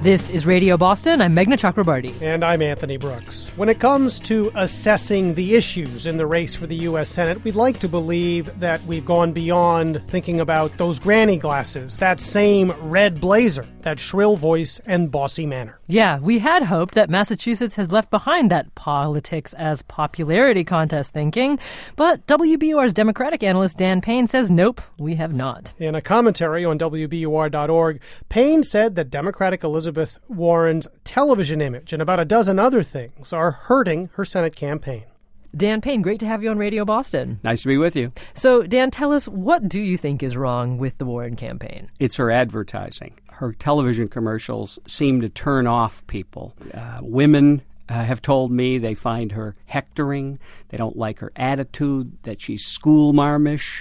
This is Radio Boston. I'm Meghna Chakrabarty. And I'm Anthony Brooks. When it comes to assessing the issues in the race for the U.S. Senate, we'd like to believe that we've gone beyond thinking about those granny glasses, that same red blazer, that shrill voice and bossy manner. Yeah, we had hoped that Massachusetts had left behind that politics as popularity contest thinking, but WBUR's Democratic analyst Dan Payne says nope, we have not. In a commentary on WBUR.org, Payne said that Democratic Elizabeth Warren's television image and about a dozen other things are hurting her Senate campaign. Dan Payne, great to have you on Radio Boston. Nice to be with you. So, Dan, tell us, what do you think is wrong with the Warren campaign? It's her advertising. Her television commercials seem to turn off people. Women have told me they find her hectoring. They don't like her attitude, that she's schoolmarmish.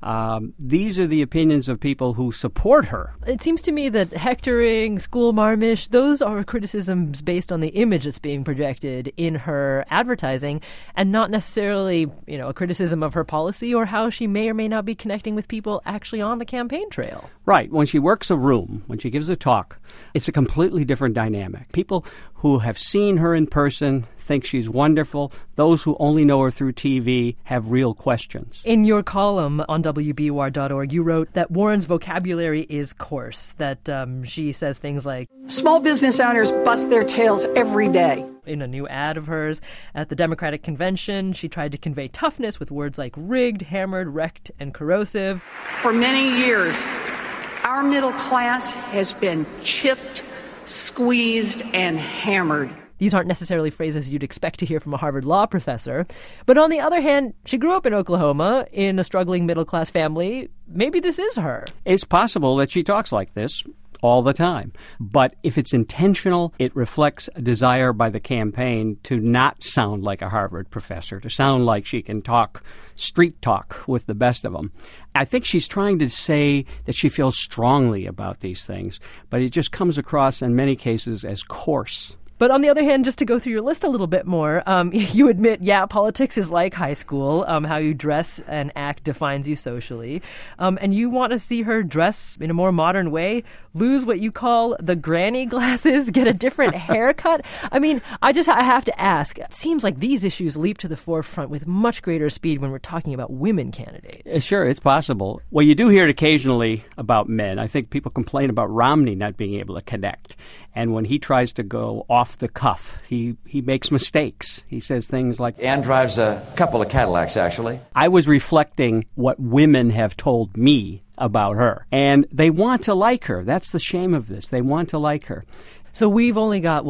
These are the opinions of people who support her. It seems to me that hectoring, schoolmarmish, those are criticisms based on the image that's being projected in her advertising and not necessarily, a criticism of her policy or how she may or may not be connecting with people actually on the campaign trail. Right. When she works a room, when she gives a talk, it's a completely different dynamic. People who have seen her in person think she's wonderful. Those who only know her through TV have real questions. In your column on WBUR.org, you wrote that Warren's vocabulary is coarse, that she says things like, small business owners bust their tails every day. In a new ad of hers at the Democratic Convention, she tried to convey toughness with words like rigged, hammered, wrecked, and corrosive. For many years, our middle class has been chipped, squeezed, and hammered. These aren't necessarily phrases you'd expect to hear from a Harvard law professor. But on the other hand, she grew up in Oklahoma in a struggling middle-class family. Maybe this is her. It's possible that she talks like this all the time. But if it's intentional, it reflects a desire by the campaign to not sound like a Harvard professor, to sound like she can talk street talk with the best of them. I think she's trying to say that she feels strongly about these things, but it just comes across in many cases as coarse. But on the other hand, just to go through your list a little bit more, you admit, politics is like high school. How you dress and act defines you socially. And you want to see her dress in a more modern way, lose what you call the granny glasses, get a different haircut. I mean, I have to ask, it seems like these issues leap to the forefront with much greater speed when we're talking about women candidates. Sure, it's possible. Well, you do hear it occasionally about men. I think people complain about Romney not being able to connect. And when he tries to go off the cuff, he makes mistakes. He says things like, Ann drives a couple of Cadillacs, actually. I was reflecting what women have told me about her. And they want to like her. That's the shame of this. They want to like her. So we've only got,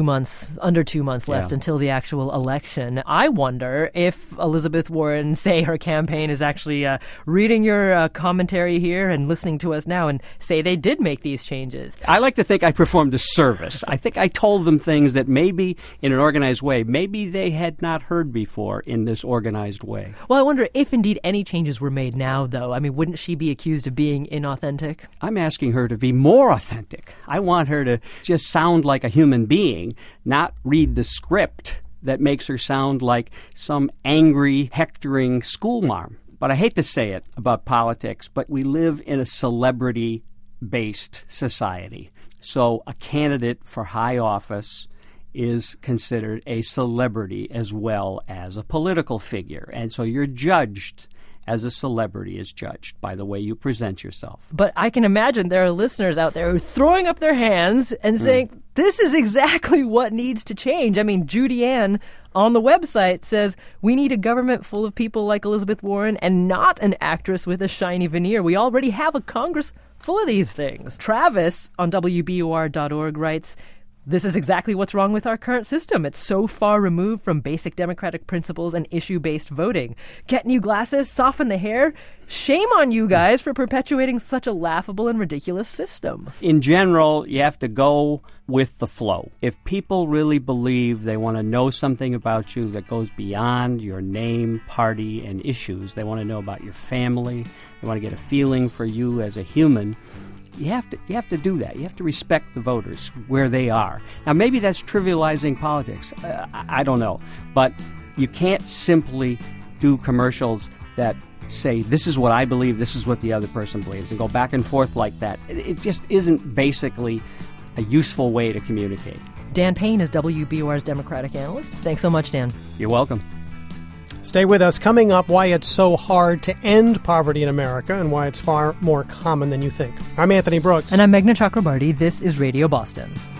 under 2 months left until the actual election. I wonder if Elizabeth Warren, say her campaign is actually reading your commentary here and listening to us now and say they did make these changes. I like to think I performed a service. I think I told them things that maybe in an organized way, maybe they had not heard before in this organized way. Well, I wonder if indeed any changes were made now, though. I mean, wouldn't she be accused of being inauthentic? I'm asking her to be more authentic. I want her to just sound like a human being, not read the script that makes her sound like some angry, hectoring schoolmarm. But I hate to say it about politics, but we live in a celebrity-based society. So a candidate for high office is considered a celebrity as well as a political figure. And so you're judged as a celebrity is judged by the way you present yourself. But I can imagine there are listeners out there who are throwing up their hands and saying, this is exactly what needs to change. I mean, Judy Ann on the website says, we need a government full of people like Elizabeth Warren and not an actress with a shiny veneer. We already have a Congress full of these things. Travis on WBUR.org writes, this is exactly what's wrong with our current system. It's so far removed from basic democratic principles and issue-based voting. Get new glasses, soften the hair. Shame on you guys for perpetuating such a laughable and ridiculous system. In general, you have to go with the flow. If people really believe they want to know something about you that goes beyond your name, party, and issues, they want to know about your family, they want to get a feeling for you as a human, You have to do that. You have to respect the voters where they are. Now, maybe that's trivializing politics. I don't know. But you can't simply do commercials that say, this is what I believe, this is what the other person believes, and go back and forth like that. It just isn't basically a useful way to communicate. Dan Payne is WBUR's Democratic analyst. Thanks so much, Dan. You're welcome. Stay with us. Coming up, why it's so hard to end poverty in America and why it's far more common than you think. I'm Anthony Brooks. And I'm Meghna Chakrabarty. This is Radio Boston.